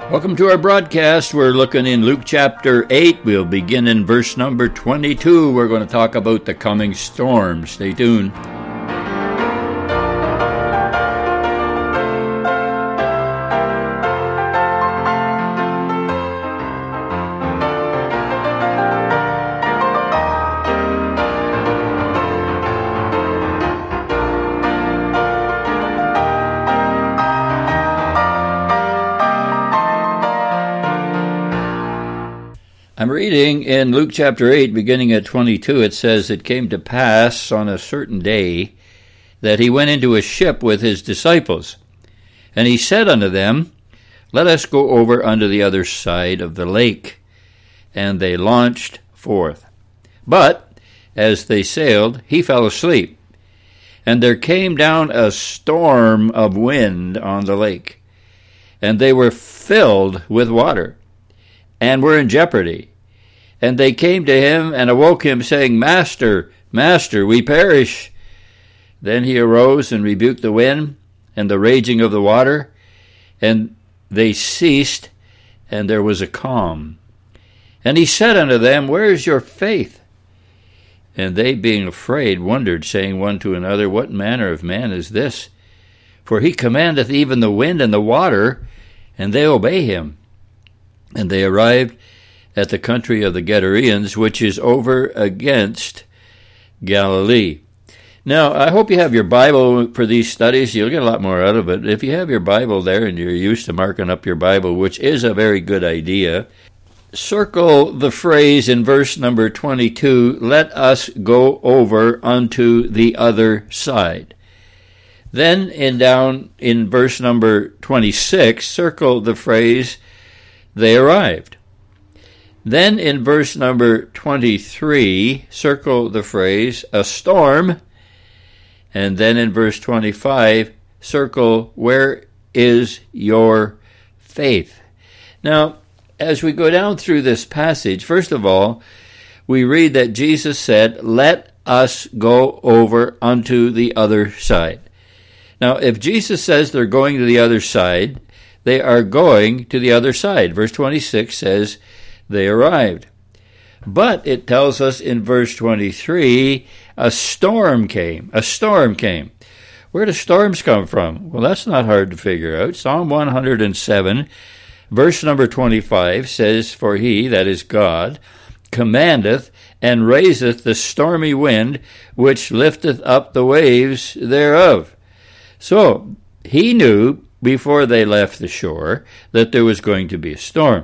Welcome to our broadcast. We're looking in Luke chapter 8. We'll begin in verse number 22. We're going to talk about the coming storm. Stay tuned. I'm reading in Luke chapter 8, beginning at 22, it says, "It came to pass on a certain day that he went into a ship with his disciples. And he said unto them, Let us go over unto the other side of the lake. And they launched forth. But as they sailed, he fell asleep. And there came down a storm of wind on the lake. And they were filled with water, and were in jeopardy. And they came to him and awoke him, saying, Master, Master, we perish. Then he arose and rebuked the wind and the raging of the water, and they ceased, and there was a calm. And he said unto them, Where is your faith? And they, being afraid, wondered, saying one to another, What manner of man is this? For he commandeth even the wind and the water, and they obey him. And they arrived at the country of the Gadareans, which is over against Galilee." Now, I hope you have your Bible for these studies. You'll get a lot more out of it. If you have your Bible there and you're used to marking up your Bible, which is a very good idea, circle the phrase in verse number 22, "Let us go over unto the other side." Then down in verse number 26, circle the phrase, "They arrived." Then in verse number 23, circle the phrase, "a storm." And then in verse 25, circle, "Where is your faith?" Now, as we go down through this passage, first of all, we read that Jesus said, "Let us go over unto the other side." Now, if Jesus says they're going to the other side, they are going to the other side. Verse 26 says, they arrived. But it tells us in verse 23, a storm came. A storm came. Where do storms come from? Well, that's not hard to figure out. Psalm 107, verse number 25 says, "For he," that is God, "commandeth and raiseth the stormy wind, which lifteth up the waves thereof." So, he knew before they left the shore that there was going to be a storm.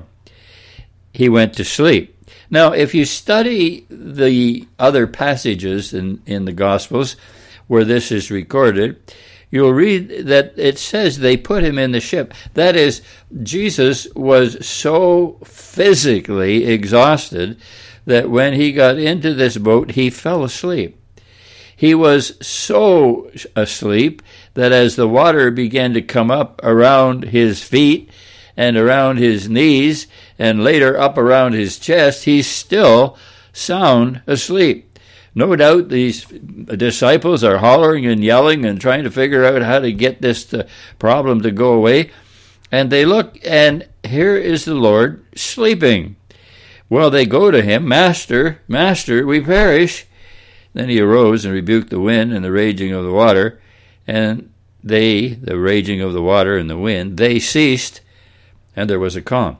He went to sleep. Now, if you study the other passages in the Gospels where this is recorded, you'll read that it says they put him in the ship. That is, Jesus was so physically exhausted that when he got into this boat, he fell asleep. He was so asleep that as the water began to come up around his feet and around his knees, and later up around his chest, he's still sound asleep. No doubt these disciples are hollering and yelling and trying to figure out how to get this problem to go away. And they look, and here is the Lord sleeping. Well, they go to him, "Master, Master, we perish." Then he arose and rebuked the wind and the raging of the water, and they, the raging of the water and the wind, they ceased, and there was a calm.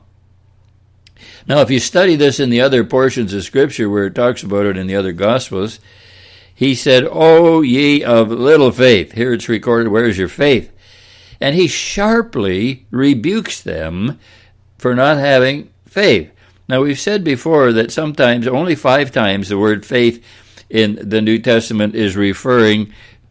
Now, if you study this in the other portions of Scripture where it talks about it in the other Gospels, he said, "O ye of little faith." Here it's recorded, "Where is your faith?" And he sharply rebukes them for not having faith. Now, we've said before that sometimes, only 5 times, the word faith in the New Testament is referring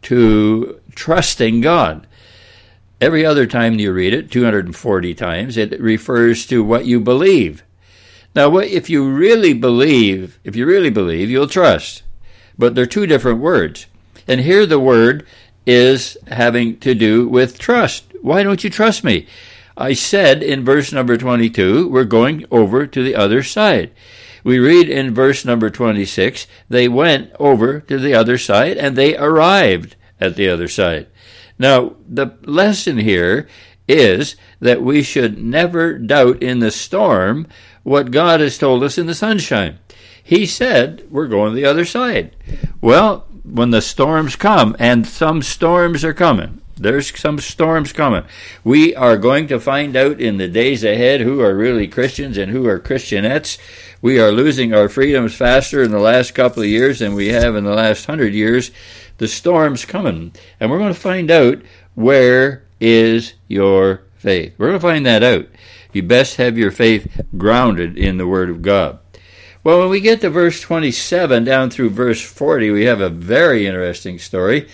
to trusting God. Every other time you read it, 240 times, it refers to what you believe. Now, if you really believe, you'll trust. But they're 2 different words. And here the word is having to do with trust. Why don't you trust me? I said in verse number 22, we're going over to the other side. We read in verse number 26, they went over to the other side and they arrived at the other side. Now, the lesson here is that we should never doubt in the storm what God has told us in the sunshine. He said we're going to the other side. Well, when the storms come, and some storms are coming, there's some storms coming, we are going to find out in the days ahead who are really Christians and who are Christianettes. We are losing our freedoms faster in the last couple of years than we have in the last 100 years. The storm's coming, and we're going to find out, where is your faith? We're going to find that out. You best have your faith grounded in the Word of God. Well, when we get to verse 27 down through verse 40, we have a very interesting story.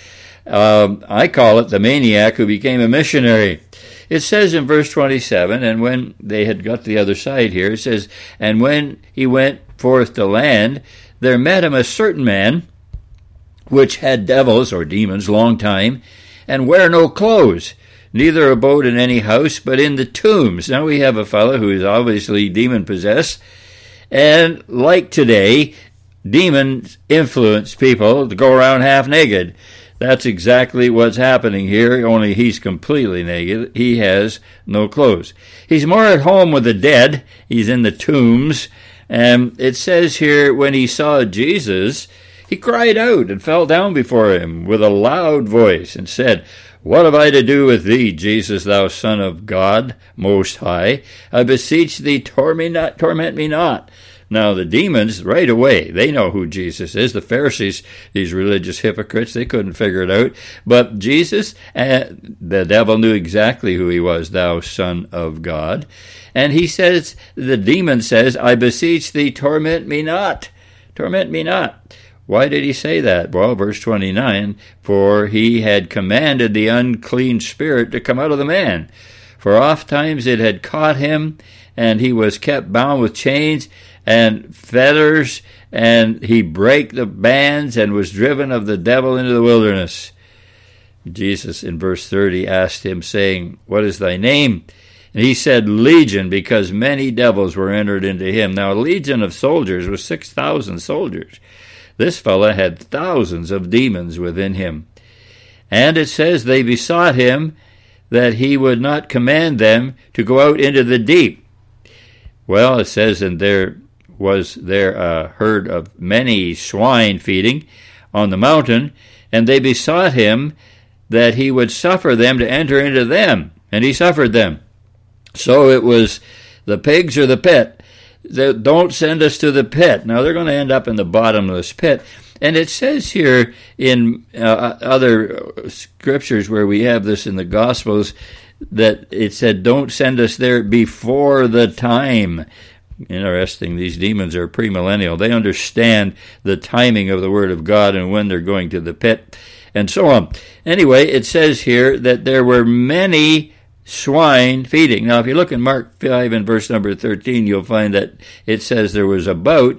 I call it the maniac who became a missionary. It says in verse 27, and when they had got to the other side here, it says, and when he went forth to land, there met him a certain man, which had devils or demons long time, and wear no clothes, neither abode in any house, but in the tombs. Now we have a fellow who is obviously demon-possessed, and like today, demons influence people to go around half naked. That's exactly what's happening here, only he's completely naked. He has no clothes. He's more at home with the dead. He's in the tombs. And it says here, when he saw Jesus, he cried out and fell down before him with a loud voice and said, What have I to do with thee, Jesus, thou Son of God Most High? I beseech thee, torment me not. Now, the demons, right away, they know who Jesus is. The Pharisees, these religious hypocrites, they couldn't figure it out. But Jesus, the devil knew exactly who he was, thou Son of God. And he says, the demon says, I beseech thee, torment me not. Torment me not. Why did he say that? Well, verse 29, for he had commanded the unclean spirit to come out of the man. For oft times it had caught him, and he was kept bound with chains and fetters, and he brake the bands and was driven of the devil into the wilderness. Jesus, in verse 30, asked him, saying, What is thy name? And he said, Legion, because many devils were entered into him. Now, a legion of soldiers was 6,000 soldiers. This fellow had thousands of demons within him. And it says they besought him that he would not command them to go out into the deep. Well, it says, and there was there a herd of many swine feeding on the mountain, and they besought him that he would suffer them to enter into them, and he suffered them. So it was the pigs or the pit. Don't send us to the pit. Now they're going to end up in the bottomless pit. And it says here in other scriptures where we have this in the Gospels that it said, don't send us there before the time. Interesting, these demons are premillennial. They understand the timing of the Word of God and when they're going to the pit and so on. Anyway, it says here that there were many swine feeding. Now, if you look in Mark 5 and verse number 13, you'll find that it says there was about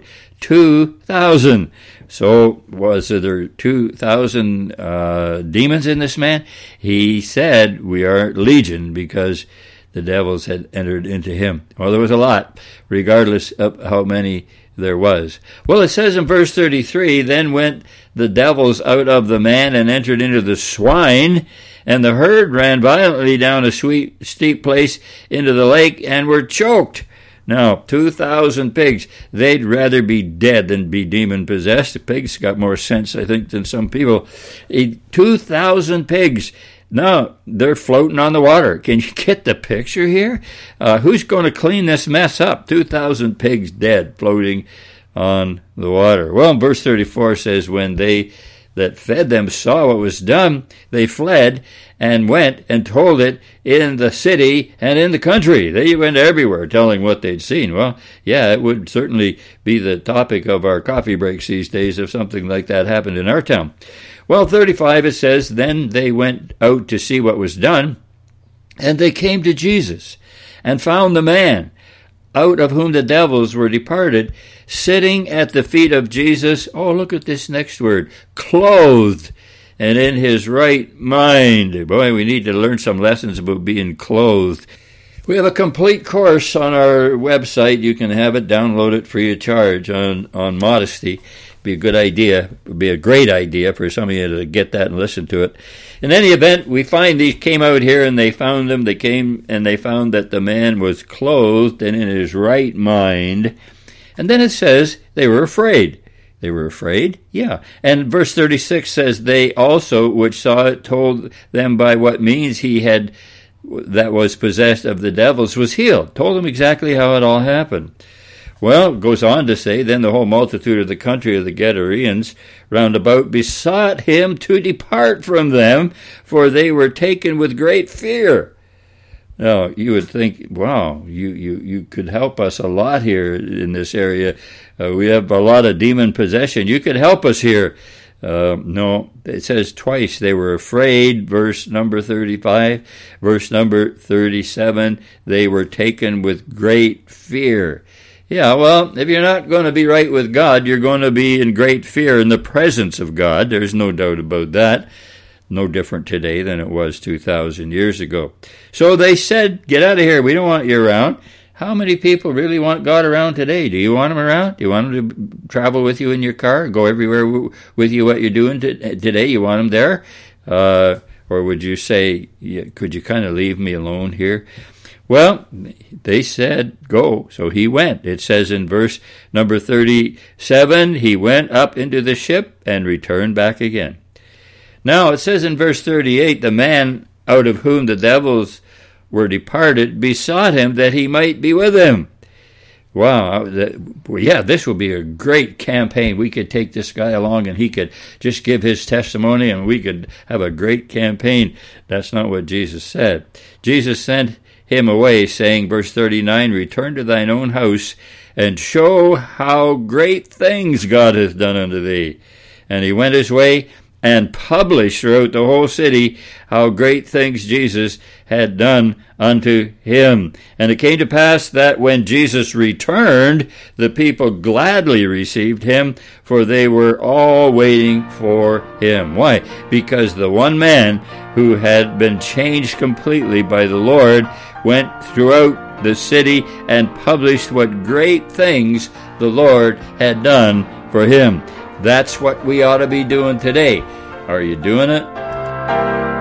2,000. So was there 2,000 demons in this man? He said, we are legion, because the devils had entered into him. Well, there was a lot, regardless of how many there was. Well, it says in verse 33, then went the devils out of the man and entered into the swine, and the herd ran violently down a steep place into the lake and were choked. Now, 2,000 pigs, they'd rather be dead than be demon-possessed. The pigs got more sense, I think, than some people. 2,000 pigs. Now, they're floating on the water. Can you get the picture here? Who's going to clean this mess up? 2,000 pigs dead, floating on the water. Well, verse 34 says, when they that fed them saw what was done, they fled and went and told it in the city and in the country. They went everywhere telling what they'd seen. Well, yeah, it would certainly be the topic of our coffee breaks these days if something like that happened in our town. Well, 35, it says, then they went out to see what was done, and they came to Jesus and found the man out of whom the devils were departed, sitting at the feet of Jesus. Oh, look at this next word, clothed, and in his right mind. Boy, we need to learn some lessons about being clothed. We have a complete course on our website. You can have it, download it free of charge on modesty. be a good idea. It would be a great idea for some of you to get that and listen to it. In any event, we find these came out here and they found them. They came and they found that the man was clothed and in his right mind. And then it says they were afraid. They were afraid? Yeah. And verse 36 says, they also, which saw it, told them by what means he had, that was possessed of the devils, was healed. Told them exactly how it all happened. Well, it goes on to say, then the whole multitude of the country of the Gadarenes round about besought him to depart from them, for they were taken with great fear. Now, you would think, wow, you could help us a lot here in this area. We have a lot of demon possession. You could help us here. No, it says twice they were afraid, verse number 35. Verse number 37, they were taken with great fear. Yeah, well, if you're not going to be right with God, you're going to be in great fear in the presence of God. There's no doubt about that. No different today than it was 2,000 years ago. So they said, get out of here. We don't want you around. How many people really want God around today? Do you want him around? Do you want him to travel with you in your car? Go everywhere with you what you're doing today? You want him there? Or would you say, could you kind of leave me alone here? Well, they said, go. So he went. It says in verse number 37, he went up into the ship and returned back again. Now, it says in verse 38, the man out of whom the devils were departed besought him that he might be with him. Wow, this will be a great campaign. We could take this guy along and he could just give his testimony and we could have a great campaign. That's not what Jesus said. Jesus sent him away, saying, verse 39, return to thine own house and show how great things God hath done unto thee. And he went his way and published throughout the whole city how great things Jesus had done unto him. And it came to pass that when Jesus returned, the people gladly received him, for they were all waiting for him. Why? Because the one man who had been changed completely by the Lord went throughout the city and published what great things the Lord had done for him. That's what we ought to be doing today. Are you doing it?